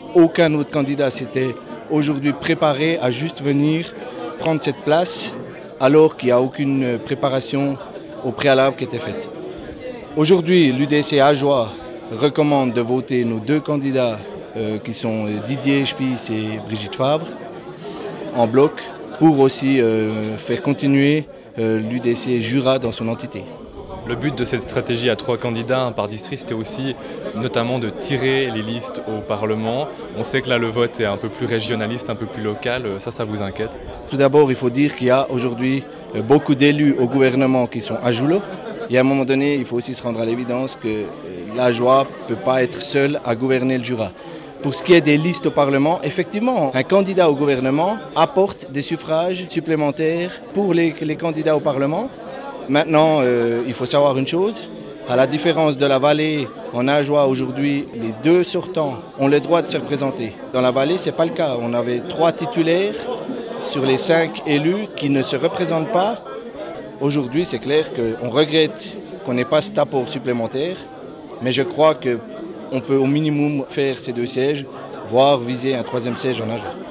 aucun autre candidat s'était aujourd'hui préparé à juste venir prendre cette place alors qu'il n'y a aucune préparation au préalable qui était faite. Aujourd'hui, l'UDC Ajoie recommande de voter nos deux candidats qui sont Didier Spies et Brigitte Fabre en bloc pour aussi faire continuer l'UDC Jura dans son entité. Le but de cette stratégie à 3 candidats, un par district, c'était aussi notamment de tirer les listes au Parlement. On sait que là, le vote est un peu plus régionaliste, un peu plus local. Ça vous inquiète? Tout d'abord, il faut dire qu'il y a aujourd'hui beaucoup d'élus au gouvernement qui sont à Joulot. Et à un moment donné, il faut aussi se rendre à l'évidence que l'Ajoie ne peut pas être seul à gouverner le Jura. Pour ce qui est des listes au Parlement, effectivement, un candidat au gouvernement apporte des suffrages supplémentaires pour les candidats au Parlement. Maintenant, il faut savoir une chose, à la différence de la Vallée, en Ajoie aujourd'hui, les 2 sortants ont le droit de se représenter. Dans la Vallée, ce n'est pas le cas. On avait 3 titulaires sur les 5 élus qui ne se représentent pas. Aujourd'hui, c'est clair qu'on regrette qu'on n'ait pas cet apport supplémentaire, mais je crois qu'on peut au minimum faire ces 2 sièges, voire viser un 3e siège en Ajoie.